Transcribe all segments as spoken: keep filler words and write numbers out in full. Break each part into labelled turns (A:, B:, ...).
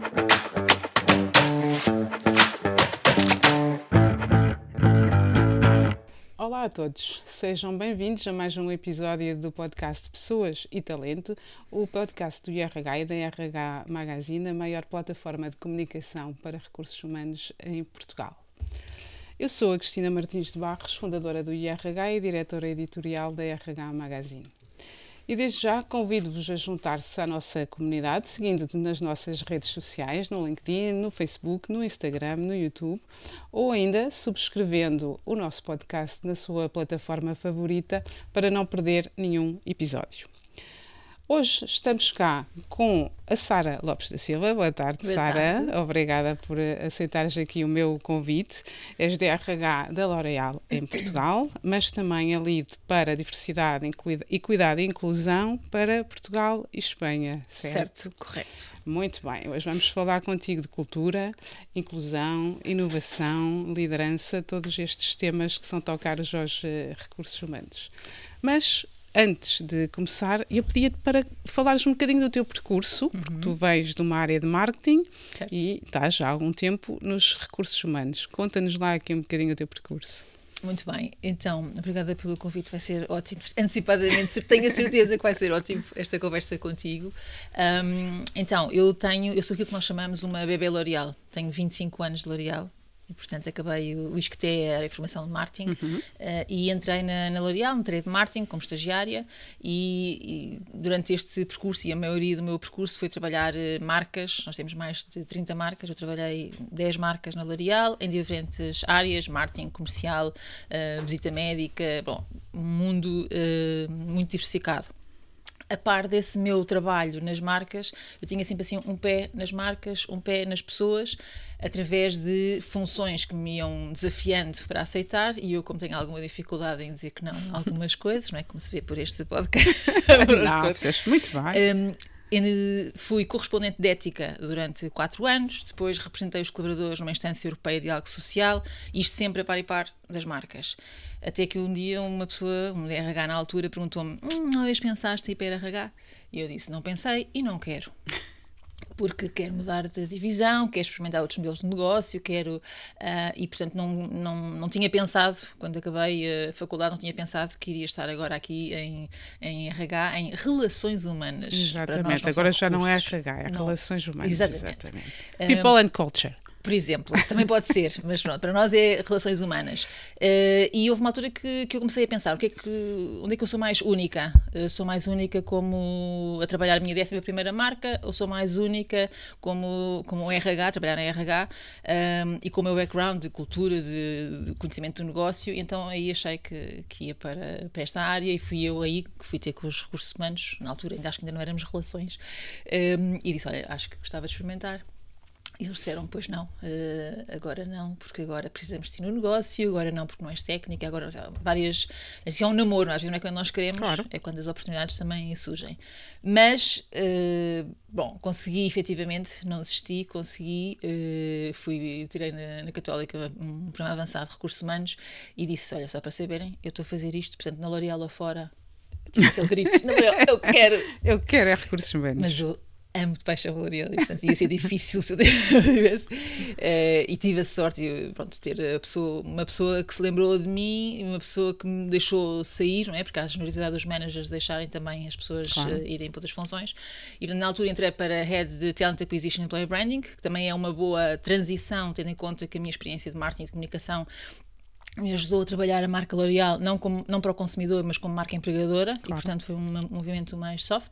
A: Olá a todos, sejam bem-vindos a mais um episódio do podcast Pessoas e Talento, o podcast do I R H e da I R H Magazine, a maior plataforma de comunicação para recursos humanos em Portugal. Eu sou a Cristina Martins de Barros, fundadora do I R H e diretora editorial da I R H Magazine. E desde já convido-vos a juntar-se à nossa comunidade, seguindo-nos nas nossas redes sociais, no LinkedIn, no Facebook, no Instagram, no YouTube, ou ainda subscrevendo o nosso podcast na sua plataforma favorita para não perder nenhum episódio. Hoje estamos cá com a Sara Lopes da Silva. Boa tarde, Boa Sara. Tarde. Obrigada por aceitares aqui o meu convite. És D R H da L'Oréal em Portugal, mas também é lead para diversidade, equidade e inclusão para Portugal e Espanha, certo?
B: Certo, correto.
A: Muito bem. Hoje vamos falar contigo de cultura, inclusão, inovação, liderança, todos estes temas que são tão caros aos uh, recursos humanos. Mas antes de começar, eu pedia-te para falares um bocadinho do teu percurso, uhum. porque tu vens de uma área de marketing certo. E estás já há algum tempo nos recursos humanos. Conta-nos lá aqui um bocadinho o teu percurso.
B: Muito bem, então, obrigada pelo convite, vai ser ótimo, antecipadamente, tenho a certeza que vai ser ótimo esta conversa contigo. Um, então, eu tenho, eu sou aquilo que nós chamamos uma bebê L'Oréal, tenho vinte e cinco anos de L'Oréal. E, portanto, acabei o I S C T E, era a formação de marketing, uhum. uh, e entrei na, na L'Oréal, entrei de marketing como estagiária e, e durante este percurso, e a maioria do meu percurso foi trabalhar uh, marcas, nós temos mais de trinta marcas, eu trabalhei dez marcas na L'Oréal, em diferentes áreas, marketing, comercial, uh, visita médica, bom, um mundo uh, muito diversificado. A par desse meu trabalho nas marcas, eu tinha sempre assim um pé nas marcas, um pé nas pessoas, através de funções que me iam desafiando para aceitar, e eu, como tenho alguma dificuldade em dizer que não a algumas coisas, não é? Como se vê por este podcast.
A: Não, fizeste muito bem.
B: Um, Fui correspondente de ética durante quatro anos, depois representei os colaboradores numa instância europeia de diálogo social, isto sempre a par e par das marcas. Até que um dia uma pessoa, um D R H na altura, perguntou-me: hum, uma vez pensaste em ir para R H? E eu disse: não pensei e não quero. Porque quero mudar de divisão, quero experimentar outros modelos de negócio, quero... Uh, e, portanto, não, não, não tinha pensado, quando acabei a faculdade, não tinha pensado que iria estar agora aqui em, em R H, em relações humanas.
A: Exatamente, agora já não é R H, é não. relações humanas.
B: Exatamente.
A: Exatamente. People um, and culture.
B: Por exemplo, também pode ser, mas pronto, para nós é relações humanas. Uh, e houve uma altura que, que eu comecei a pensar, o que é que, onde é que eu sou mais única? Uh, sou mais única como a trabalhar a minha décima primeira marca, ou sou mais única como, como R H, trabalhar na R H, um, e com o meu background de cultura, de, de conhecimento do negócio, então aí achei que, que ia para, para esta área, e fui eu aí que fui ter com os recursos humanos, na altura ainda acho que ainda não éramos relações, um, e disse, olha, acho que gostava de experimentar. E eles disseram, pois não, uh, agora não, porque agora precisamos de ti no negócio, agora não, porque não és técnica, agora várias... Isso é um namoro, às vezes não é quando nós queremos, claro. É quando as oportunidades também surgem. Mas, uh, bom, consegui efetivamente, não desisti, consegui, uh, fui, tirei na, na Católica um programa avançado de recursos humanos e disse, olha, só para saberem, eu estou a fazer isto, portanto, na L'Oréal lá fora, tive aquele grito, na L'Oréal, eu quero...
A: Eu quero é recursos humanos.
B: Mas eu amo de paixão L'Oréal, e portanto ia ser difícil se eu tivesse. Uh, e tive a sorte de pronto, ter a pessoa, uma pessoa que se lembrou de mim, uma pessoa que me deixou sair, não é? Porque há a generosidade dos managers deixarem também as pessoas claro. uh, irem para outras funções. E na altura entrei para Head de Talent Acquisition e Employer Branding, que também é uma boa transição, tendo em conta que a minha experiência de marketing e de comunicação me ajudou a trabalhar a marca L'Oréal, não, como, não para o consumidor, mas como marca empregadora, claro. E portanto foi um movimento mais soft.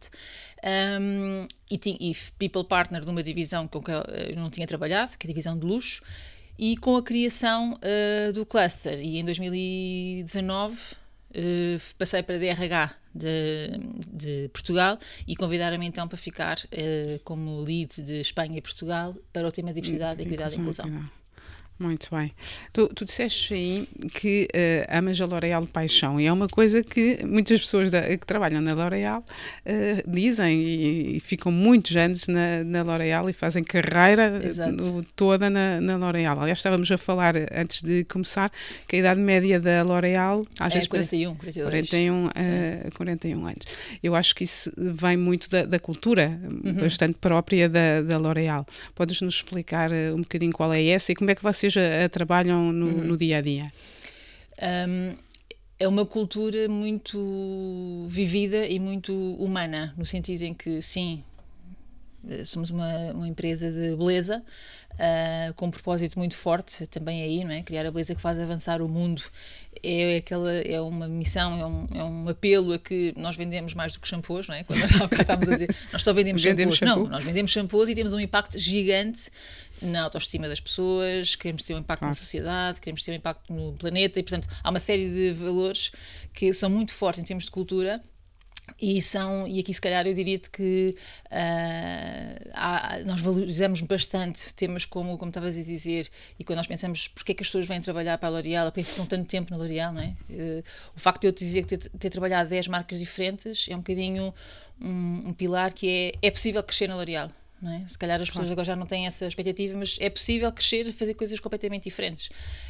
B: Um, e, e People Partner de uma divisão com que eu não tinha trabalhado, que é a divisão de luxo, e com a criação uh, do cluster. E em dois mil e dezanove uh, passei para D R H de, de Portugal e convidaram-me então para ficar uh, como lead de Espanha e Portugal para o tema de diversidade, equidade e inclusão.
A: Muito bem. Tu, tu disseste aí que uh, amas a L'Oréal de paixão, e é uma coisa que muitas pessoas da, que trabalham na L'Oréal uh, dizem e, e ficam muitos anos na, na L'Oréal e fazem carreira no, toda na, na L'Oréal. Aliás, estávamos a falar antes de começar que a idade média da L'Oréal às
B: é
A: vezes
B: quarenta e um, quarenta e dois.
A: quarenta e um, uh, quarenta e um anos. Eu acho que isso vem muito da, da cultura, uhum. bastante própria da, da L'Oréal. Podes-nos explicar uh, um bocadinho qual é essa e como é que vocês A, a trabalham no, uhum. no dia a dia?
B: Um, é uma cultura muito vivida e muito humana, no sentido em que, sim, somos uma, uma empresa de beleza uh, com um propósito muito forte, também aí, não é? Criar a beleza que faz avançar o mundo. É, aquela, é uma missão, é um, é um apelo a que nós vendemos mais do que shampoos, não é? Quando nós estávamos a dizer, nós só vendemos, vendemos shampoos. Shampoo? Não, nós vendemos shampoos e temos um impacto gigante na autoestima das pessoas, queremos ter um impacto ah. na sociedade, queremos ter um impacto no planeta e, portanto, há uma série de valores que são muito fortes em termos de cultura. E, são, e aqui se calhar eu diria-te que uh, há, nós valorizamos bastante temas como, como estavas a dizer, e quando nós pensamos porque é que as pessoas vêm trabalhar para a L'Oréal, porque é que ficam tanto tempo na L'Oréal, não é? Uh, o facto de eu te dizer que ter, ter trabalhado dez marcas diferentes é um bocadinho um, um pilar que é, é possível crescer na L'Oréal. Não é? Se calhar as pessoas claro. agora já não têm essa expectativa, mas é possível crescer e fazer coisas completamente diferentes.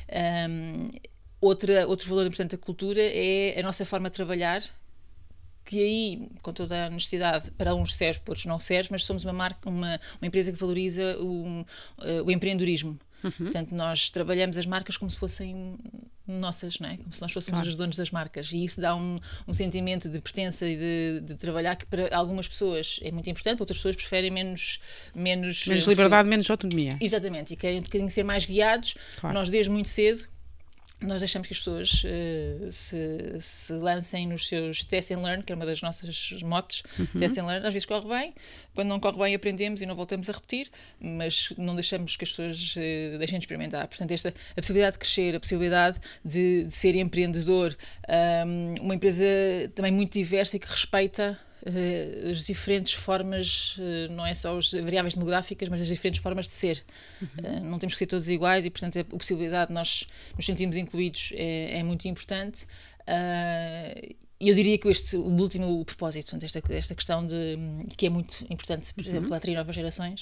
B: Um, outra, outro valor importante da cultura é a nossa forma de trabalhar, que aí, com toda a honestidade, para uns serve, para outros não serve, mas somos uma, marca, uma, uma empresa que valoriza o, uh, o empreendedorismo. Uhum. Portanto, nós trabalhamos as marcas como se fossem nossas, não é? Como se nós fôssemos claro. os donos das marcas. E isso dá um, um sentimento de pertença e de, de trabalhar que para algumas pessoas é muito importante, para outras pessoas preferem menos... Menos,
A: menos liberdade, menos autonomia.
B: Exatamente, e querem um bocadinho ser mais guiados. Claro. Nós, desde muito cedo, nós deixamos que as pessoas uh, se, se lancem nos seus test and learn, que é uma das nossas motes, uhum. test and learn. Às vezes corre bem, quando não corre bem aprendemos e não voltamos a repetir, mas não deixamos que as pessoas uh, deixem de experimentar. Portanto, esta, a possibilidade de crescer, a possibilidade de, de ser empreendedor, um, uma empresa também muito diversa e que respeita Uh, as diferentes formas, uh, não é só as variáveis demográficas, mas as diferentes formas de ser. Uhum. Uh, não temos que ser todos iguais e, portanto, a possibilidade de nós nos sentirmos incluídos é, é muito importante. Uh, E eu diria que este, o último o propósito, portanto, esta, esta questão de, que é muito importante, por exemplo, para atrair novas gerações,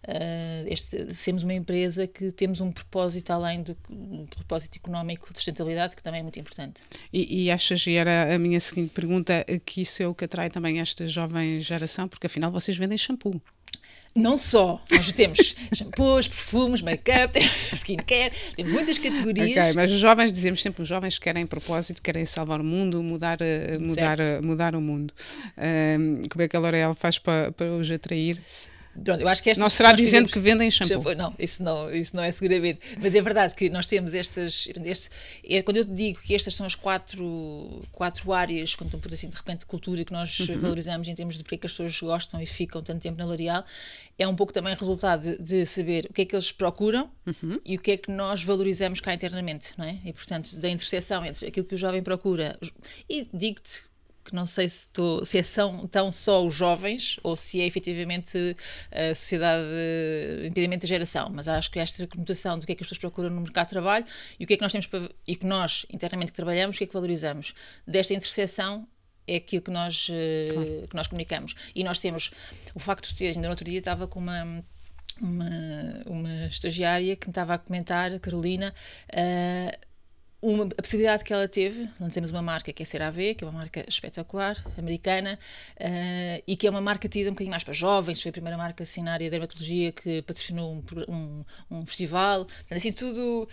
B: uh, este, sermos uma empresa que temos um propósito além do um propósito económico de sustentabilidade, que também é muito importante.
A: E, e achas, e era a minha seguinte pergunta, que isso é o que atrai também esta jovem geração, porque afinal vocês vendem shampoo.
B: Não só, nós temos shampoos, perfumes, make-up, skincare, temos muitas categorias.
A: Ok, mas os jovens, dizemos sempre, os jovens querem propósito, querem salvar o mundo, mudar, mudar, mudar o mundo. Um, como é que a L'Oréal faz para, para os atrair?
B: Pronto, eu acho que estas,
A: não será dizendo fizemos, que vendem shampoo. shampoo.
B: Não, isso não, isso não é seguramente. Mas é verdade que nós temos estas... Este, é, quando eu te digo que estas são as quatro, quatro áreas, quando por assim, de repente, de cultura que nós uhum. valorizamos em termos de porque é que as pessoas gostam e ficam tanto tempo na L'Oréal, é um pouco também resultado de, de saber o que é que eles procuram uhum. e o que é que nós valorizamos cá internamente, não é? E, portanto, da interseção entre aquilo que o jovem procura... E digo-te que não sei se, tô, se são tão só os jovens ou se é efetivamente a sociedade, independente da geração, mas acho que esta conotação do que é que as pessoas procuram no mercado de trabalho e o que é que nós temos para, e que nós internamente que trabalhamos, o que é que valorizamos desta interseção é aquilo que nós, claro. que nós comunicamos. E nós temos o facto de ter, ainda no outro dia estava com uma uma, uma estagiária que me estava a comentar, a Carolina, uh, Uma, a possibilidade que ela teve, lançamos uma marca que é a CeraVe, que é uma marca espetacular, americana, uh, e que é uma marca tida um bocadinho mais para jovens, foi a primeira marca assim na área de dermatologia que patrocinou um, um, um festival, assim tudo.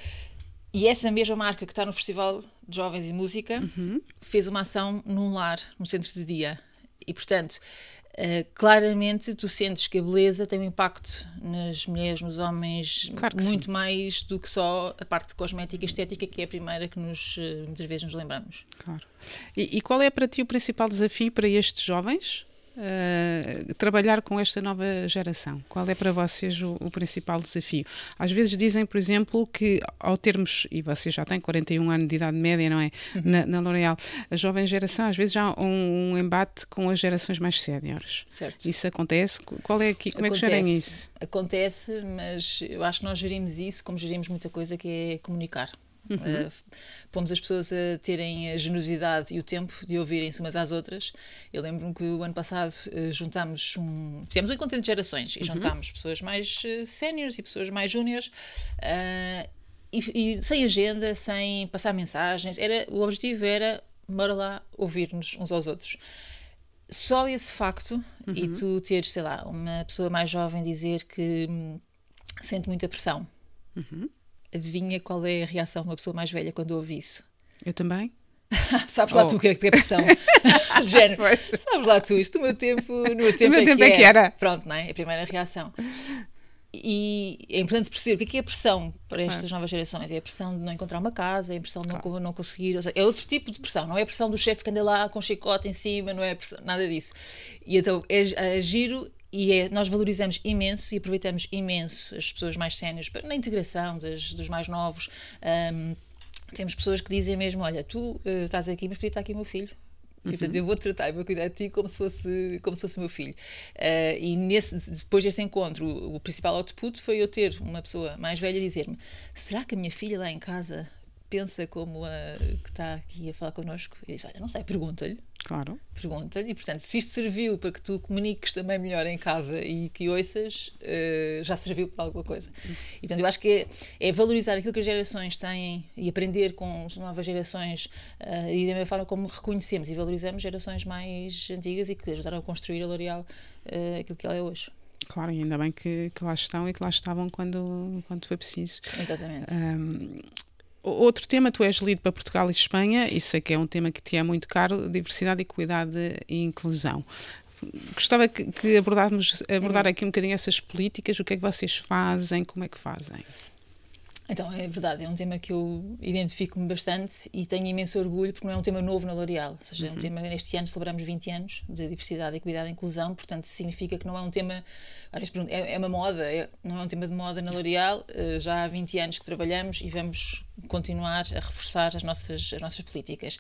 B: E essa mesma marca que está no Festival de Jovens e Música uhum. fez uma ação num lar, num centro de dia. E, portanto, Uh, claramente tu sentes que a beleza tem um impacto nas mulheres, nos homens, claro muito sim. mais do que só a parte cosmética e estética, que é a primeira que nos, uh, muitas vezes nos lembramos.
A: Claro. E, e qual é para ti o principal desafio para estes jovens? uh, trabalhar com esta nova geração? Qual é para vocês o, o principal desafio? Às vezes dizem, por exemplo, que ao termos, e vocês já têm quarenta e um anos de idade média, não é? Uhum. Na, na L'Oréal, a jovem geração às vezes já há um, um embate com as gerações mais séniores.
B: Certo.
A: Isso acontece? Qual é aqui, como
B: acontece,
A: é que gerem isso?
B: Acontece, mas eu acho que nós gerimos isso como gerimos muita coisa, que é comunicar. Uhum. Uh, pomos as pessoas a terem a generosidade e o tempo de ouvirem-se umas às outras. Eu lembro-me que o ano passado uh, juntámos um, fizemos um encontro de gerações e uhum. juntámos pessoas mais uh, séniores e pessoas mais júniores uh, e, e sem agenda, sem passar mensagens. Era, o objetivo era, bora lá, ouvir-nos uns aos outros. Só esse facto, uhum. e tu teres, sei lá, uma pessoa mais jovem dizer que hum, sente muita pressão. Uhum. Adivinha qual é a reação de uma pessoa mais velha quando ouve isso?
A: Eu também.
B: Sabes lá oh. tu o que é que é pressão? De género. Sabes lá tu, isto no meu tempo, no meu tempo,
A: meu
B: é,
A: tempo
B: que
A: é que era.
B: Pronto, não é? É a primeira reação. E é importante perceber o que é, que é a pressão para estas ah. novas gerações. É a pressão de não encontrar uma casa, é a pressão de não, claro. não conseguir... Ou seja, é outro tipo de pressão. Não é a pressão do chefe que anda lá com chicote em cima, não é a pressão, nada disso. E então é, é giro... E é, nós valorizamos imenso e aproveitamos imenso as pessoas mais séniores na integração das, dos mais novos. Um, temos pessoas que dizem mesmo, olha, tu uh, estás aqui, mas podia estar aqui o meu filho. E, portanto, uhum. eu vou-te tratar, eu vou cuidar de ti como se fosse, como se fosse o meu filho. Uh, e nesse, depois deste encontro, o, o principal output foi eu ter uma pessoa mais velha dizer-me, será que a minha filha lá em casa pensa como a que está aqui a falar connosco? E diz, olha, não sei, pergunta-lhe.
A: Claro.
B: Pergunta-lhe, e portanto, se isto serviu para que tu comuniques também melhor em casa e que ouças, uh, já serviu para alguma coisa. E portanto, eu acho que é, é valorizar aquilo que as gerações têm e aprender com as novas gerações uh, e da mesma forma como reconhecemos e valorizamos gerações mais antigas e que ajudaram a construir a L'Oréal uh, aquilo que ela é hoje.
A: Claro, e ainda bem que, que lá estão e que lá estavam quando, quando foi preciso.
B: Exatamente.
A: Um, Outro tema, tu és lido para Portugal e Espanha, e sei que é um tema que te é muito caro, diversidade, equidade e inclusão. Gostava que, que abordássemos abordar aqui um bocadinho essas políticas, o que é que vocês fazem, como é que fazem?
B: Então, é verdade, é um tema que eu identifico-me bastante e tenho imenso orgulho porque não é um tema novo na L'Oréal. Ou seja, uhum. é um tema, este ano celebramos vinte anos de diversidade, equidade e inclusão, portanto significa que não é um tema, é, é uma moda, é, não é um tema de moda na L'Oréal, uh, já há vinte anos que trabalhamos e vamos continuar a reforçar as nossas, as nossas políticas.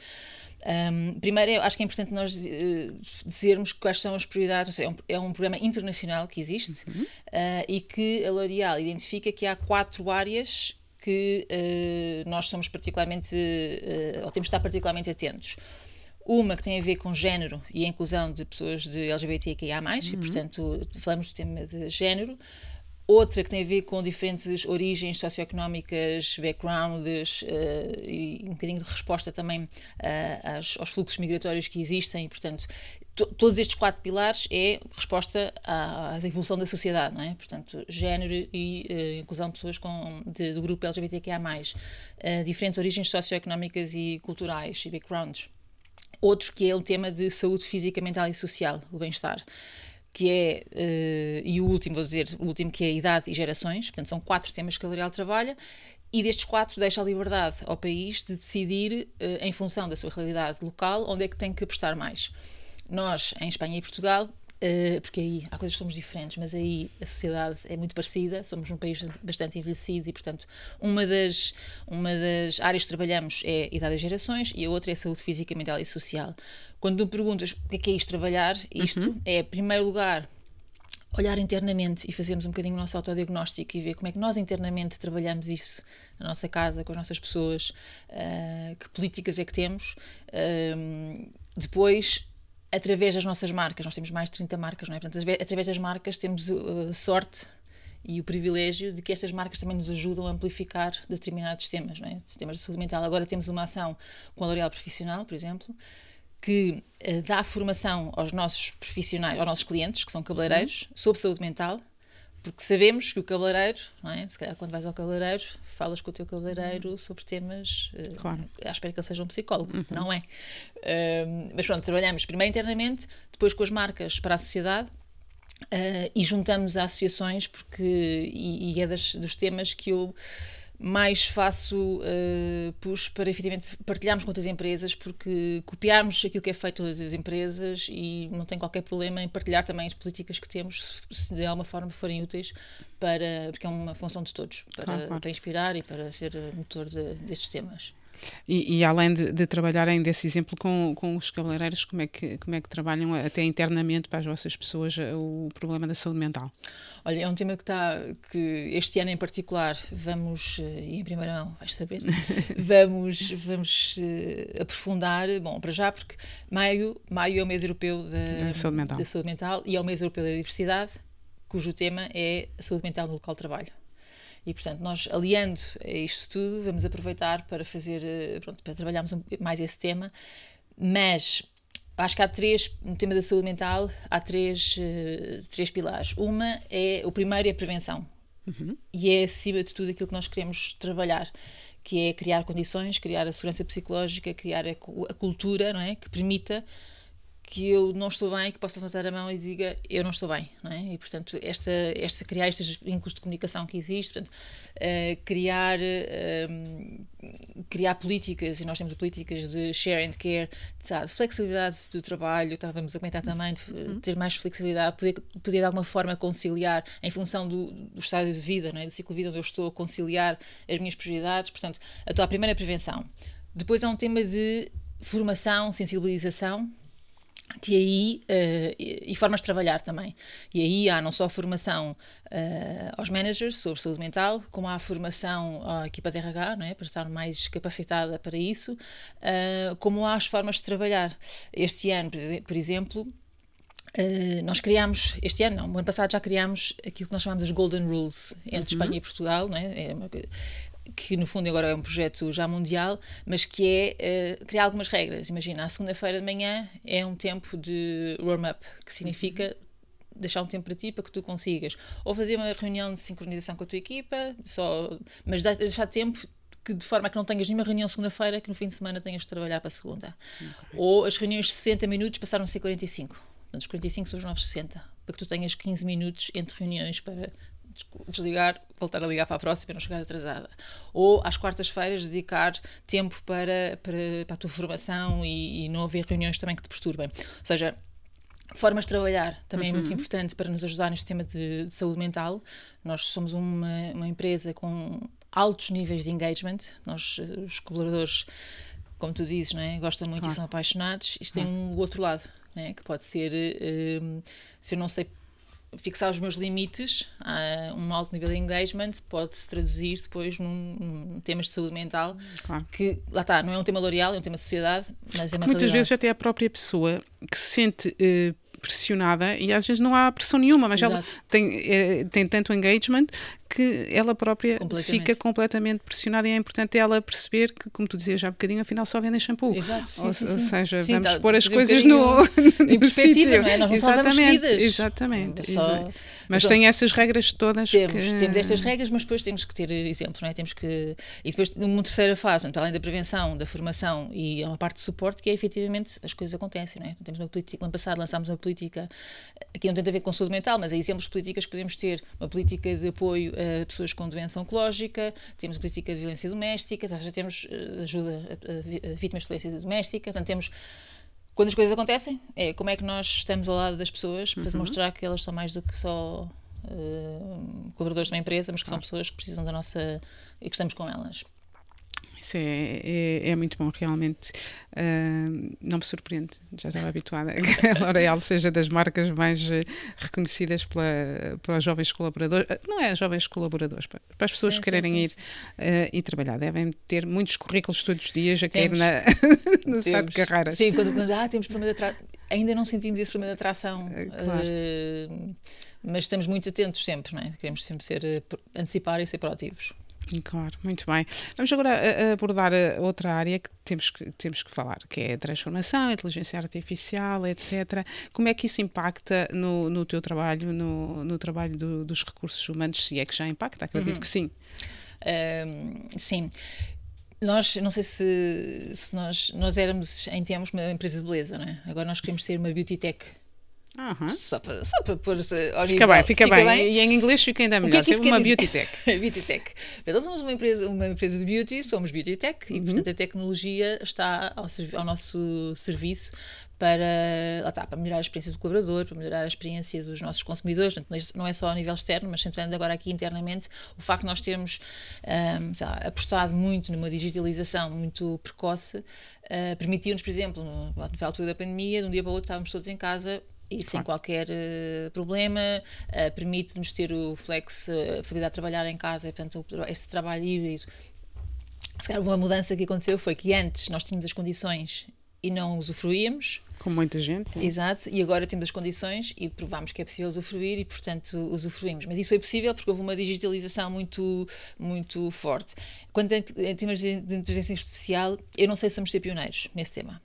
B: Um, primeiro, eu acho que é importante nós uh, dizermos quais são as prioridades. Ou seja, é, um, é um programa internacional que existe uhum. uh, e que a L'Oréal identifica que há quatro áreas que uh, nós somos particularmente, uh, ou temos de estar particularmente atentos. Uma que tem a ver com género e a inclusão de pessoas de L G B T Q I A mais, uhum. e portanto falamos do tema de género. Outra que tem a ver com diferentes origens socioeconómicas, backgrounds uh, e um bocadinho de resposta também uh, aos, aos fluxos migratórios que existem. E, portanto, to, todos estes quatro pilares é resposta à, à evolução da sociedade, não é? Portanto, género e uh, inclusão de pessoas com, de, do grupo L G B T Q I A mais, uh, diferentes origens socioeconómicas e culturais e backgrounds. Outro que é o tema de saúde física, mental e social, o bem-estar. Que é, uh, e o último, vou dizer, o último que é idade e gerações, portanto são quatro temas que a L'Oréal trabalha, e destes quatro deixa a liberdade ao país de decidir, uh, em função da sua realidade local, onde é que tem que apostar mais. Nós, em Espanha e Portugal, uh, porque aí há coisas que somos diferentes, mas aí a sociedade é muito parecida, somos um país bastante envelhecido e, portanto, uma das, uma das áreas que trabalhamos é idade e gerações e a outra é saúde física, mental e social. Quando tu perguntas o que é que é isto trabalhar, isto uhum. é, em primeiro lugar, olhar internamente e fazermos um bocadinho o nosso autodiagnóstico e ver como é que nós internamente trabalhamos isso na nossa casa, com as nossas pessoas, uh, que políticas é que temos. Uh, depois, através das nossas marcas, nós temos mais de trinta marcas, não é? Portanto, através das marcas temos a sorte e o privilégio de que estas marcas também nos ajudam a amplificar determinados temas, não é? Temas de saúde mental. Agora temos uma ação com a L'Oréal Profissional, por exemplo, que uh, dá formação aos nossos profissionais, aos nossos clientes, que são cabeleireiros, uhum. sobre saúde mental, porque sabemos que o cabeleireiro, não é? Se calhar quando vais ao cabeleireiro, falas com o teu cabeleireiro uhum. sobre temas, uh, claro. à espera que ele seja um psicólogo, uhum. não é? Uh, mas pronto, trabalhamos primeiro internamente, depois com as marcas para a sociedade, uh, e juntamos a associações, porque, e, e é das, dos temas que eu mais faço uh, push para efetivamente partilharmos com outras empresas, porque copiarmos aquilo que é feito todas as empresas e não tem qualquer problema em partilhar também as políticas que temos, se de alguma forma forem úteis, para, porque é uma função de todos, para,
A: claro, claro.
B: para inspirar e para ser motor de, destes temas.
A: E, e além de, de trabalharem desse exemplo com, com os cabeleireiros, como é, que, como é que trabalham até internamente para as vossas pessoas o problema da saúde mental?
B: Olha, é um tema que está, que este ano em particular vamos, e em primeira mão, vais saber, vamos, vamos uh, aprofundar, bom, para já, porque maio, maio é o mês europeu da,
A: da, saúde mental.
B: da saúde mental e é o mês europeu da diversidade, cujo tema é a saúde mental no local de trabalho. E, portanto, nós, aliando a isto tudo, vamos aproveitar para fazer, pronto, para trabalharmos mais esse tema, mas acho que há três, no tema da saúde mental, há três, três pilares. Uma é, o primeiro é a prevenção. Uhum. E é, acima de tudo, aquilo que nós queremos trabalhar, que é criar condições, criar a segurança psicológica, criar a, a cultura, não é? Que permita que eu não estou bem, que posso levantar a mão e diga eu não estou bem, não é? E, portanto, esta, esta, criar estes vínculos de comunicação que existem, portanto, uh, criar, uh, criar políticas, e nós temos políticas de share and care, de, de flexibilidade do trabalho, estávamos a comentar também, de uhum. ter mais flexibilidade, poder, poder de alguma forma conciliar, em função do, do estado de vida, não é? Do ciclo de vida onde eu estou, conciliar as minhas prioridades, portanto, a tua primeira prevenção. Depois há um tema de formação, sensibilização, que aí, uh, e, e formas de trabalhar também. E aí há não só a formação uh, aos managers sobre saúde mental, como há a formação à equipa de R H, não é? Para estar mais capacitada para isso, uh, como há as formas de trabalhar. Este ano, por exemplo, uh, nós criámos, este ano não, no ano passado já criámos aquilo que nós chamamos as Golden Rules entre uhum. Espanha e Portugal, não é? É uma, que no fundo agora é um projeto já mundial, mas que é uh, criar algumas regras. Imagina, a segunda-feira de manhã é um tempo de warm-up, que significa deixar um tempo para ti, para que tu consigas ou fazer uma reunião de sincronização com a tua equipa, só, mas deixar tempo que, de forma a que não tenhas nenhuma reunião segunda-feira, que no fim de semana tenhas de trabalhar para a segunda. Okay. Ou as reuniões de sessenta minutos passaram a ser quarenta e cinco. Portanto, os quarenta e cinco são os novos sessenta, para que tu tenhas quinze minutos entre reuniões para desligar, voltar a ligar para a próxima e não chegar atrasada. Ou às quartas-feiras dedicar tempo para, para, para a tua formação e, e não haver reuniões também que te perturbem. Ou seja, formas de trabalhar também uhum. é muito importante para nos ajudar neste tema de, de saúde mental. Nós somos uma, uma empresa com altos níveis de engagement. Nós, os colaboradores, como tu dizes, não é? Gostam muito claro. E são apaixonados. Isto tem um outro lado, não é? Que pode ser, um, se eu não sei fixar os meus limites a um alto nível de engagement, pode-se traduzir depois num, num temas de saúde mental, claro. Que, lá está, não é um tema L'Oréal, é um tema de sociedade, mas é uma
A: muitas
B: realidade.
A: Vezes até a própria pessoa que se sente uh, pressionada, e às vezes não há pressão nenhuma, mas Exato. Ela tem, é, tem tanto engagement que ela própria fica completamente pressionada, e é importante ela perceber que, como tu dizias já há bocadinho, afinal só vendem shampoo.
B: Exato, sim,
A: ou,
B: sim,
A: ou
B: sim.
A: seja,
B: sim,
A: vamos
B: tá,
A: pôr as coisas um no, no
B: em perspectiva,
A: sítio.
B: Não é? Nós não
A: exatamente,
B: salvamos vidas.
A: Exatamente.
B: Só,
A: exatamente. Mas
B: então,
A: tem essas regras todas.
B: Temos,
A: que...
B: temos estas regras, mas depois temos que ter exemplos, não é? Temos que, e depois, numa terceira fase, portanto, além da prevenção, da formação e há uma parte de suporte, que é efetivamente as coisas acontecem, não é? Temos uma política, no ano passado lançámos uma política, aqui não tem a ver com saúde mental, mas há exemplos de políticas que podemos ter, uma política de apoio a pessoas com doença oncológica, temos a política de violência doméstica, ou seja, temos ajuda a, a vítimas de violência doméstica, portanto, temos, quando as coisas acontecem, é como é que nós estamos ao lado das pessoas para uhum. demonstrar que elas são mais do que só uh, colaboradores de uma empresa, mas que claro. São pessoas que precisam da nossa, e que estamos com elas.
A: Isso é, é, é muito bom, realmente. Uh, não me surpreende, já estava habituada a que a L'Oréal seja das marcas mais uh, reconhecidas pela, para os jovens colaboradores. Uh, não é jovens colaboradores, para, para as pessoas sim, que querem sim, ir sim. Uh, e trabalhar. Devem ter muitos currículos todos os dias a cair na, no site de carreiras.
B: Sim, quando, quando ah, temos problema de atração, ainda não sentimos esse problema de atração.
A: Uh, claro.
B: uh, mas estamos muito atentos sempre, não é? Queremos sempre ser, uh, antecipar e ser proativos.
A: Claro, muito bem. Vamos agora abordar outra área que temos que, temos que falar, que é a transformação, a inteligência artificial, etcétera. Como é que isso impacta no, no teu trabalho, no, no trabalho do, dos recursos humanos, se é que já impacta? Acredito uhum. que sim.
B: Um, sim. Nós, não sei se, se nós, nós éramos em tempos uma empresa de beleza, não é? Agora nós queremos ser uma beauty tech.
A: Uhum.
B: Só para, só para pôr-se ao
A: Fica
B: nível.
A: bem, fica,
B: Fica
A: bem.
B: bem.
A: E em inglês fica ainda
B: O que
A: melhor.
B: é que isso
A: Teve uma
B: quer dizer?
A: beauty tech.
B: Beauty tech. Então, somos uma empresa, uma empresa de beauty, somos beauty tech e, portanto, a tecnologia está ao, servi- ao nosso serviço para, lá está, para melhorar a experiência do colaborador, para melhorar a experiência dos nossos consumidores. Portanto, não é só a nível externo, mas centrando agora aqui internamente, o facto de nós termos um, sei lá, apostado muito numa digitalização muito precoce, uh, permitiu-nos, por exemplo, no, na altura da pandemia, de um dia para o outro estávamos todos em casa e claro. Sem qualquer uh, problema, uh, permite-nos ter o flex, uh, a possibilidade de trabalhar em casa, e, portanto, esse trabalho híbrido. Se calhar uma mudança que aconteceu foi que antes nós tínhamos as condições e não usufruíamos.
A: Com muita gente. Né?
B: Exato, e agora temos as condições e provámos que é possível usufruir e, portanto, usufruímos. Mas isso foi possível porque houve uma digitalização muito, muito forte. Quanto em termos de inteligência artificial, eu não sei se vamos ser pioneiros nesse tema.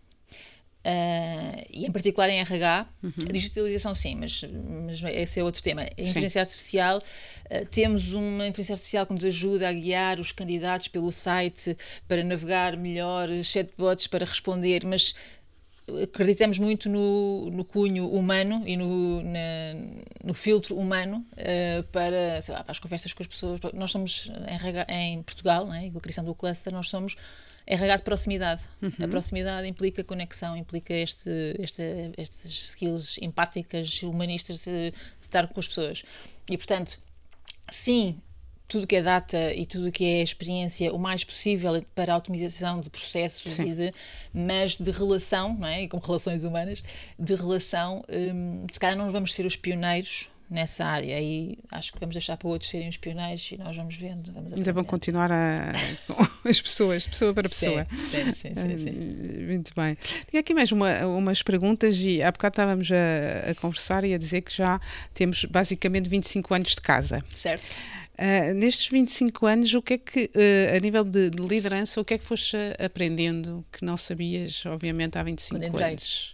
B: Uh, e em particular em R H, uhum. A digitalização sim, mas, mas esse é outro tema. A inteligência sim. artificial, uh, temos uma inteligência artificial que nos ajuda a guiar os candidatos pelo site para navegar melhor, chatbots para responder, mas acreditamos muito no, no cunho humano e no, na, no filtro humano uh, para, sei lá, para as conversas com as pessoas. Nós somos em, R H, em Portugal, né, com a criação do cluster, nós somos R H de proximidade. Uhum. A proximidade implica conexão, implica este, este, estas skills empáticas, humanistas de, de estar com as pessoas. E, portanto, sim, tudo que é data e tudo que é experiência, o mais possível para a otimização de processos, e de, mas de relação, não é? E com relações humanas, de relação, hum, se calhar não vamos ser os pioneiros nessa área e acho que vamos deixar para outros serem os pioneiros e nós vamos vendo. Vamos
A: Ainda vão continuar a, com as pessoas, pessoa para pessoa.
B: Sim, sim, sim, sim, sim.
A: Muito bem. Tinha aqui mais uma, umas perguntas e há bocado estávamos a, a conversar e a dizer que já temos basicamente vinte e cinco anos de casa.
B: Certo.
A: Uh, nestes vinte e cinco anos, o que é que, uh, a nível de, de liderança, o que é que foste aprendendo que não sabias, obviamente, há vinte e cinco anos?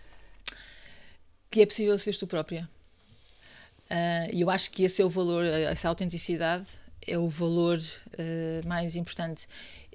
B: Que é possível seres tu própria. E uh, eu acho que esse é o valor, essa autenticidade é o valor uh, mais importante.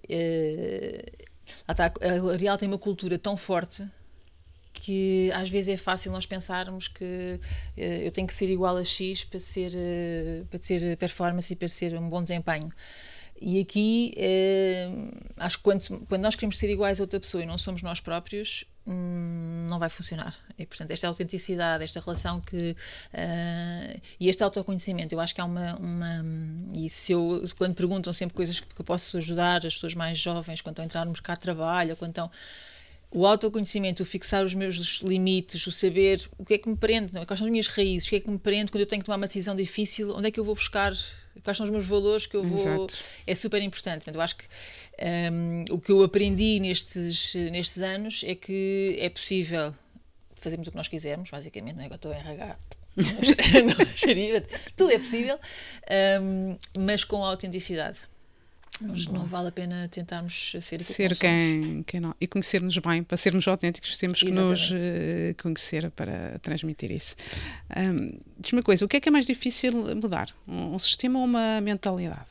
B: Uh, lá está, a L'Oréal tem uma cultura tão forte que às vezes é fácil nós pensarmos que uh, eu tenho que ser igual a X para ser, uh, para ter performance e para ser um bom desempenho. E aqui, uh, acho que quando, quando nós queremos ser iguais a outra pessoa e não somos nós próprios, hum, não vai funcionar. E, portanto, esta autenticidade, esta relação que... Uh, e este autoconhecimento, eu acho que há uma... uma e se eu, quando perguntam sempre coisas que eu posso ajudar as pessoas mais jovens, quando estão a entrar no mercado de trabalho, quando estão... O autoconhecimento, o fixar os meus limites, o saber o que é que me prende, quais são as minhas raízes, o que é que me prende quando eu tenho que tomar uma decisão difícil, onde é que eu vou buscar, quais são os meus valores que eu vou... Exato. É super importante. Portanto, eu acho que um, o que eu aprendi nestes, nestes anos é que é possível fazermos o que nós quisermos, basicamente, não é que eu estou em R H, não xeria, tudo é possível, um, mas com autenticidade. Nós não vale a pena tentarmos ser,
A: ser quem, quem não. E conhecer-nos bem, para sermos autênticos temos que Exatamente. nos uh, conhecer para transmitir isso. Um, diz-me uma coisa, o que é que é mais difícil mudar? Um, um sistema ou uma mentalidade?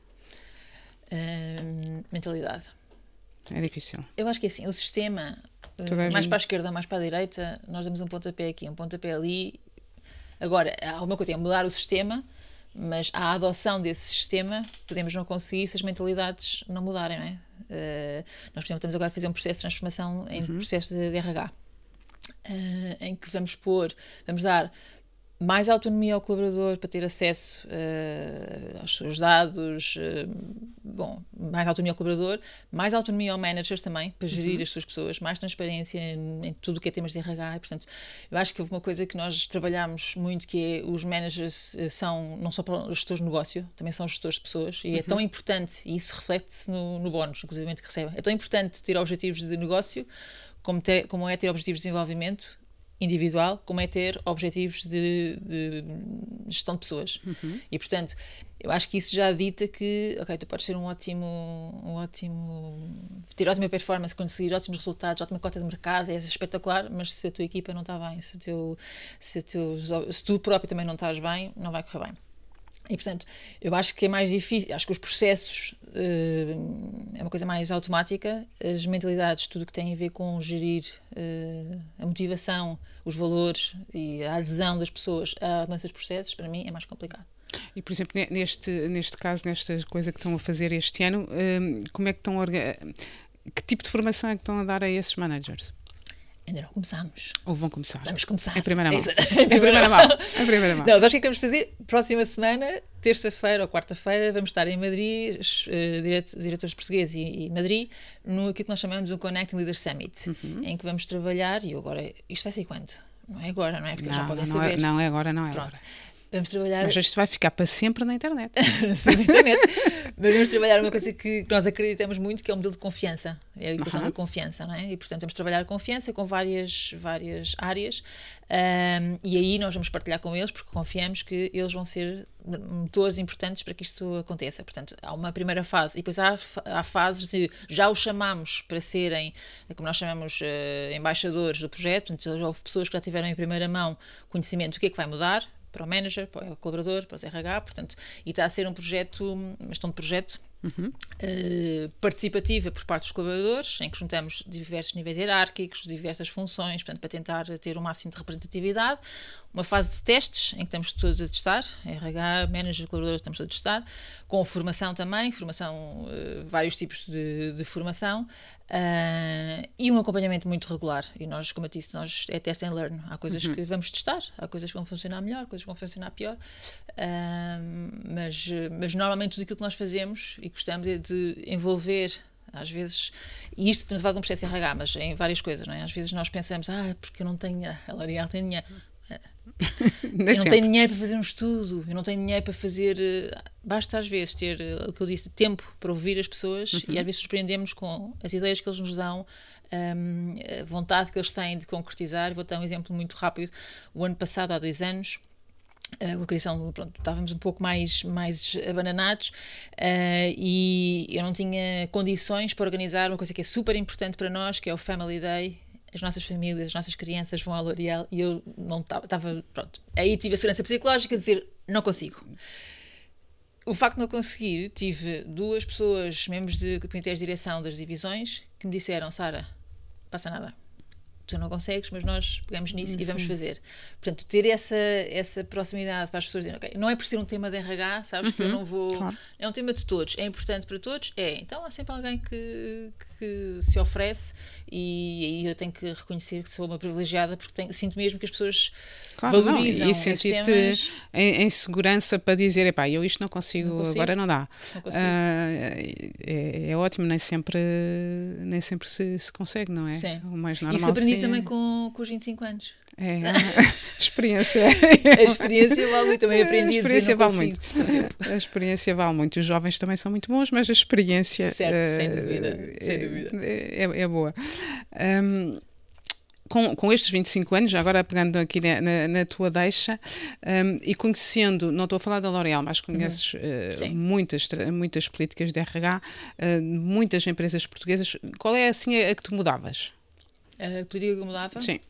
B: Um, mentalidade.
A: É difícil.
B: Eu acho que é assim, o sistema, uh, mais para a esquerda ou mais para a direita, nós damos um pontapé aqui, um pontapé ali. Agora, há uma coisa, é mudar o sistema, mas a adoção desse sistema podemos não conseguir se as mentalidades não mudarem, não é? Uh, nós, por exemplo, estamos agora a fazer um processo de transformação em uhum. processo de, de R H, uh, em que vamos pôr, vamos dar mais autonomia ao colaborador para ter acesso uh, aos seus dados, uh, bom, mais autonomia ao colaborador, mais autonomia ao manager também, para gerir uhum. as suas pessoas, mais transparência em, em tudo o que é temas de R H, e, portanto, eu acho que houve uma coisa que nós trabalhamos muito, que é os managers são não só os gestores de negócio, também são os gestores de pessoas, e uhum. é tão importante, e isso reflete-se no, no bónus, inclusive, que recebem, é tão importante ter objetivos de negócio, como, ter, como é ter objetivos de desenvolvimento individual, como é ter objetivos de, de gestão de pessoas. Uhum. E, portanto, eu acho que isso já dita que, ok, tu podes ser um ótimo, um ótimo, ter ótima performance, conseguir ótimos resultados, ótima cota de mercado, é espetacular, mas se a tua equipa não está bem, se, o teu, se, o teu, se tu próprio também não estás bem, não vai correr bem. E, portanto, eu acho que é mais difícil, acho que os processos uh, é uma coisa mais automática, as mentalidades, tudo o que tem a ver com gerir uh, a motivação, os valores e a adesão das pessoas a mudanças de processos, para mim é mais complicado.
A: E, por exemplo, neste, neste caso, nesta coisa que estão a fazer este ano, um, como é que estão a orga... que tipo de formação é que estão a dar a esses managers?
B: Ainda não começámos.
A: Ou vão começar?
B: Vamos começar.
A: Em primeira mão.
B: Em primeira mão.
A: Em primeira mão.
B: Não, sabes o que é que vamos fazer? Próxima semana, terça-feira ou quarta-feira, vamos estar em Madrid, os uh, diretores portugueses e, e Madrid, no que nós chamamos o Connecting Leaders Summit, uhum. em que vamos trabalhar, e agora, isto vai ser quando? Não é agora, não é? Porque
A: não,
B: eles já podem
A: não
B: saber.
A: É, não é agora, não é
B: Pronto.
A: agora.
B: Vamos trabalhar...
A: Mas isto vai ficar para sempre na internet.
B: Sim, na internet. Mas vamos trabalhar uma coisa que nós acreditamos muito, que é o modelo de confiança. É a educação uhum. da confiança, não é? E, portanto, vamos trabalhar a confiança com várias, várias áreas. Um, e aí nós vamos partilhar com eles, porque confiamos que eles vão ser motores importantes para que isto aconteça. Portanto, há uma primeira fase. E depois há, há fases de... Já os chamamos para serem, como nós chamamos, uh, embaixadores do projeto. Então, já houve pessoas que já tiveram em primeira mão conhecimento do que é que vai mudar, para o manager, para o colaborador, para os R H, portanto, e está a ser um projeto, uma gestão de projeto uhum. uh, participativa por parte dos colaboradores, em que juntamos diversos níveis hierárquicos, diversas funções, portanto, para tentar ter o máximo de representatividade. Uma fase de testes, em que estamos todos a testar, R H, manager, colaborador, estamos todos a testar, com formação também, formação, uh, vários tipos de, de formação, uh, e um acompanhamento muito regular. E nós, como eu disse, nós é test and learn. Há coisas uhum. que vamos testar, há coisas que vão funcionar melhor, coisas que vão funcionar pior, uh, mas, mas normalmente tudo aquilo que nós fazemos e gostamos é de envolver, às vezes, e isto estamos a falar de um processo R H, mas em várias coisas, não é? Às vezes nós pensamos, ah, porque eu não tenho, a L'Oréal tem dinheiro. Eu não sempre. tenho dinheiro para fazer um estudo, eu não tenho dinheiro para fazer. Basta às vezes ter o que eu disse, tempo para ouvir as pessoas uhum. e às vezes surpreendemos com as ideias que eles nos dão, um, a vontade que eles têm de concretizar. Vou dar um exemplo muito rápido. O ano passado, há dois anos, a criação, pronto, estávamos um pouco mais, mais abananados uh, e eu não tinha condições para organizar uma coisa que é super importante para nós, que é o Family Day. As nossas famílias, as nossas crianças vão à L'Oréal e eu não estava, pronto. Aí tive a segurança psicológica de dizer, não consigo. O facto de não conseguir, tive duas pessoas, membros de comitês de direção das divisões, que me disseram, Sara, passa nada. Tu não consegues, mas nós pegamos nisso Sim. e vamos fazer. Portanto, ter essa, essa proximidade para as pessoas dizerem, ok, não é por ser um tema de R H, sabes, uhum, que eu não vou... Claro. É um tema de todos, é importante para todos, é. Então há sempre alguém que, que se oferece e aí eu tenho que reconhecer que sou uma privilegiada porque tenho, sinto mesmo que as pessoas claro, valorizam não, e sentir-te
A: em, em segurança para dizer, epá, eu isto não consigo, não consigo. agora não dá.
B: Não consigo.
A: Uh, é, é ótimo, nem sempre, nem sempre se, se consegue, não é?
B: Sim.
A: O mais normal.
B: Isso aprendi
A: sim.
B: também com, com os vinte e cinco anos.
A: É, a experiência.
B: A experiência vale muito, também aprendi a, a dizer,
A: vale muito. A experiência vale muito. Os jovens também são muito bons, mas a experiência
B: certo,
A: uh,
B: sem dúvida, sem
A: é,
B: dúvida.
A: É, é boa. Um, com, com estes vinte e cinco anos, agora pegando aqui na, na, na tua deixa, um, e conhecendo, não estou a falar da L'Oréal, mas conheces uhum. uh, muitas, muitas políticas de R H, uh, muitas empresas portuguesas, qual é assim a que tu mudavas?
B: A política que mudava?
A: Sim.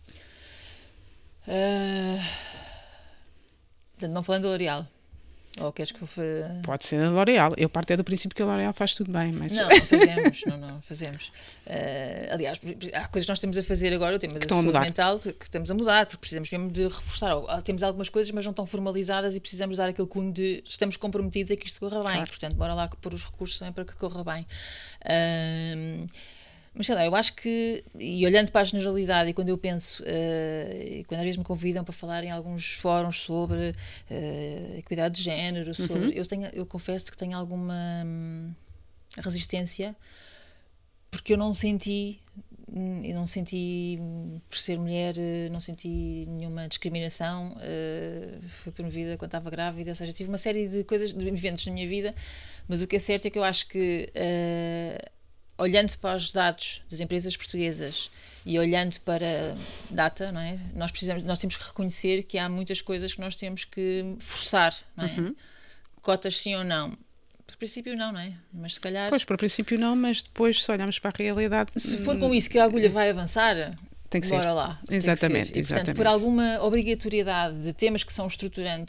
B: Uh, não falando da L'Oréal. Ou queres que eu fa...
A: Pode ser a L'Oréal. Eu parto é do princípio que a L'Oréal faz tudo bem, mas...
B: Não, não fazemos. não, não fazemos. Uh, aliás, há coisas que nós temos a fazer agora, o tema da saúde mental, que estamos a mudar, porque precisamos mesmo de reforçar. Temos algumas coisas, mas não estão formalizadas e precisamos dar aquele cunho de estamos comprometidos a que isto corra bem. Claro. Portanto, bora lá pôr os recursos também para que corra bem. Uh, Mas sei lá, eu acho que, e olhando para a generalidade, e quando eu penso, uh, e quando às vezes me convidam para falar em alguns fóruns sobre uh, equidade de género, sobre, uhum. eu, tenho, eu confesso que tenho alguma hum, resistência, porque eu não senti, eu não senti, por ser mulher, não senti nenhuma discriminação, uh, fui promovida quando estava grávida, ou seja, tive uma série de coisas, de eventos na minha vida, mas o que é certo é que eu acho que... Uh, olhando para os dados das empresas portuguesas e olhando para data, não é? Nós precisamos, nós temos que reconhecer que há muitas coisas que nós temos que forçar, não é? Uhum. Cotas sim ou não? Por princípio não, não é? Mas se calhar...
A: Pois, por princípio não, mas depois se olharmos para a realidade...
B: Se for com isso que a agulha vai avançar,
A: tem que
B: bora
A: ser.
B: lá.
A: Exatamente,
B: que ser. E, portanto,
A: exatamente.
B: por alguma obrigatoriedade de temas que são estruturantes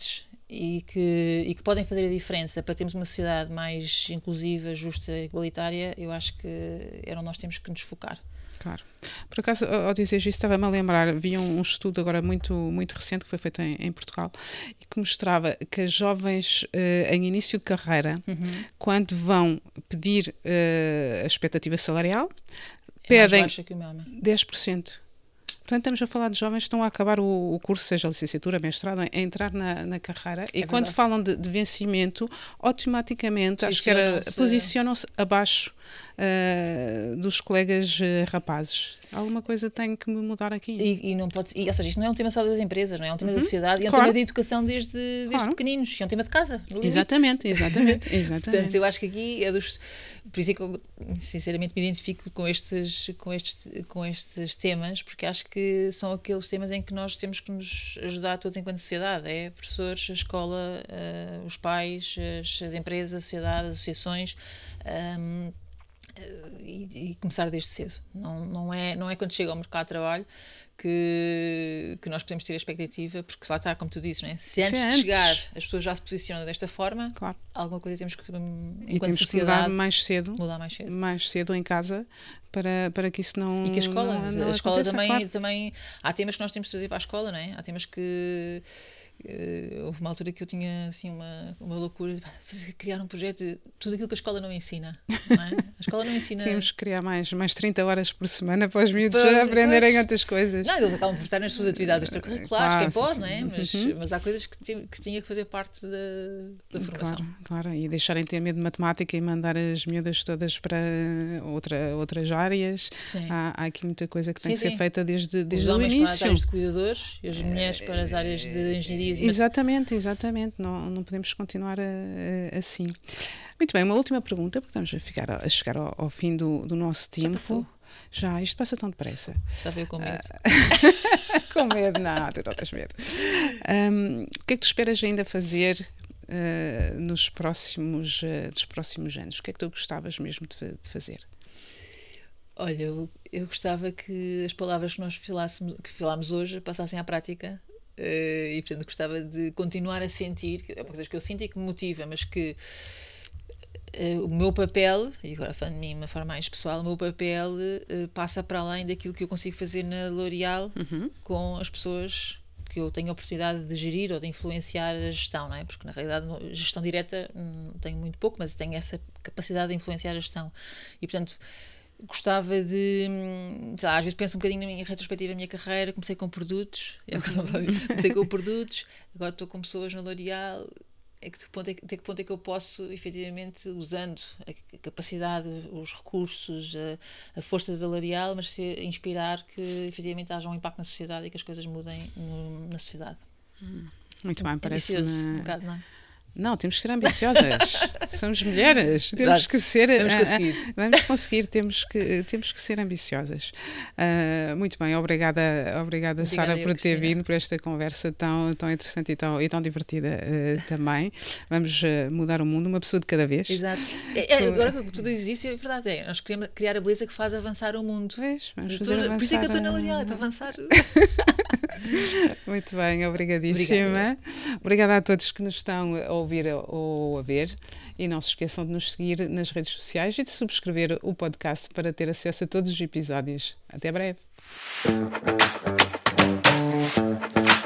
B: e que, e que podem fazer a diferença para termos uma sociedade mais inclusiva, justa e igualitária, eu acho que é onde nós temos que nos focar.
A: Claro. Por acaso, ao dizer isso, estava-me a lembrar, havia um estudo agora muito, muito recente que foi feito em, em Portugal e que mostrava que as jovens uh, em início de carreira, uhum. quando vão pedir uh, a expectativa salarial,
B: é
A: pedem
B: mais baixa que o meu,
A: dez por cento. Portanto, estamos a falar de jovens que estão a acabar o, o curso, seja licenciatura, mestrado, a entrar na, na carreira, e é quando verdade. falam de, de vencimento, automaticamente acho que era, posicionam-se abaixo uh, dos colegas uh, rapazes. Alguma coisa tem que mudar aqui.
B: E, e não pode, e, ou seja, isto não é um tema só das empresas, não é? É um tema uhum. da sociedade e é um claro. tema da educação desde, desde claro. pequeninos. É um tema de casa.
A: Exatamente, exatamente, exatamente.
B: Portanto, eu acho que aqui é dos... Por isso é que eu, sinceramente, me identifico com estes, com estes, com estes temas, porque acho que são aqueles temas em que nós temos que nos ajudar todos enquanto sociedade. É professores, a escola, uh, os pais, as, as empresas, a sociedade, as associações... Um, E, e começar desde cedo. Não, não, é, não é quando chega ao mercado de trabalho que, que nós podemos ter a expectativa, porque lá está, como tu dizes, não é? Se antes, se antes de chegar as pessoas já se posicionam desta forma, claro. alguma coisa temos que,
A: e temos que mudar mais cedo,
B: mudar mais cedo,
A: mais cedo em casa para, para que isso não...
B: E que a escola,
A: não, não
B: a escola
A: aconteça,
B: também,
A: claro.
B: também... Há temas que nós temos de trazer para a escola, não é? Há temas que... Uh, houve uma altura que eu tinha assim uma, uma loucura de criar um projeto de tudo aquilo que a escola não ensina, não é? A escola não ensina...
A: Tínhamos que criar mais, mais trinta horas por semana para os miúdos pois, aprenderem pois. outras coisas.
B: Não, eles acabam por estar nas suas atividades extracurriculares, claro, quem pode, sim, não é? Mas, uhum. mas há coisas que, tinha, que tinha que fazer parte da, da formação.
A: Claro, claro, e deixarem de ter medo de matemática e mandar as miúdas todas para outra, outras áreas. Há, há aqui muita coisa que tem sim, que sim. ser feita desde, desde
B: os
A: o início.
B: Os homens para as áreas de cuidadores e as mulheres para as áreas de engenharia.
A: Exatamente, exatamente. Não, não podemos continuar a, a, assim. Muito bem, uma última pergunta, porque estamos a, ficar, a chegar ao, ao fim do, do nosso tempo.
B: Já passou?
A: Já, isto passa tão depressa.
B: Estava eu com medo.
A: Uh, com medo, não, tu não tens medo. Um, o que é que tu esperas ainda fazer uh, nos próximos, uh, dos próximos anos? O que é que tu gostavas mesmo de, de fazer?
B: Olha, eu, eu gostava que as palavras que nós que falámos hoje passassem à prática. Uh, e portanto gostava de continuar a sentir, é uma coisa que eu sinto e que me motiva, mas que uh, o meu papel, e agora falando de mim de uma forma mais pessoal, o meu papel uh, passa para além daquilo que eu consigo fazer na L'Oréal uhum. com as pessoas que eu tenho a oportunidade de gerir ou de influenciar a gestão, não é? Porque na realidade gestão direta hum, tenho muito pouco, mas tenho essa capacidade de influenciar a gestão e portanto gostava de, sei lá, às vezes penso um bocadinho na minha retrospectiva da minha carreira, comecei com produtos, comecei com produtos, agora estou com pessoas na L'Oréal, é que, ponto é, até que ponto é que eu posso, efetivamente, usando a capacidade, os recursos, a, a força da L'Oréal, mas se inspirar que, efetivamente, haja um impacto na sociedade e que as coisas mudem no, na sociedade.
A: Muito bem, parece-me...
B: um bocado, não é?
A: Não, temos que ser ambiciosas. Somos mulheres. Temos
B: Exato.
A: que ser.
B: Vamos conseguir.
A: Uh, uh, vamos conseguir. Temos que, temos que ser ambiciosas. Uh, muito bem. Obrigada, obrigada, obrigada Sara, por ter Cristina. vindo, por esta conversa tão, tão interessante e tão, e tão divertida uh, também. Vamos uh, mudar o mundo, uma pessoa de cada vez.
B: Exato. É, é, agora que tu dizes isso, é verdade. É. Nós queremos criar a beleza que faz avançar o mundo.
A: Vês? Vamos fazer avançar.
B: Por isso é que eu estou na L'Oréal, é para avançar.
A: Muito bem, obrigadíssima. Obrigada. Obrigada a todos que nos estão a ouvir ou a ver e não se esqueçam de nos seguir nas redes sociais e de subscrever o podcast para ter acesso a todos os episódios. Até breve.